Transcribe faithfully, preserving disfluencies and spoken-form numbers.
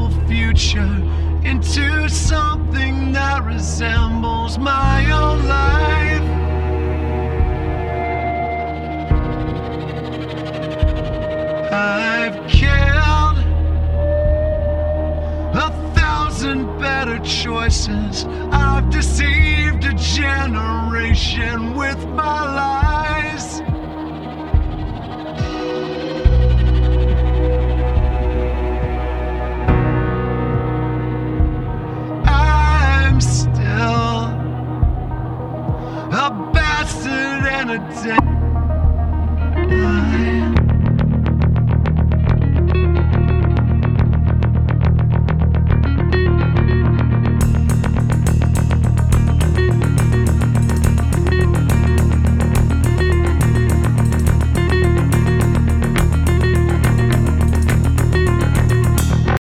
beautiful future into something that resembles my own life. I've killed a thousand better choices. I've deceived a generation with my lies. I'm still a bastard and a dead.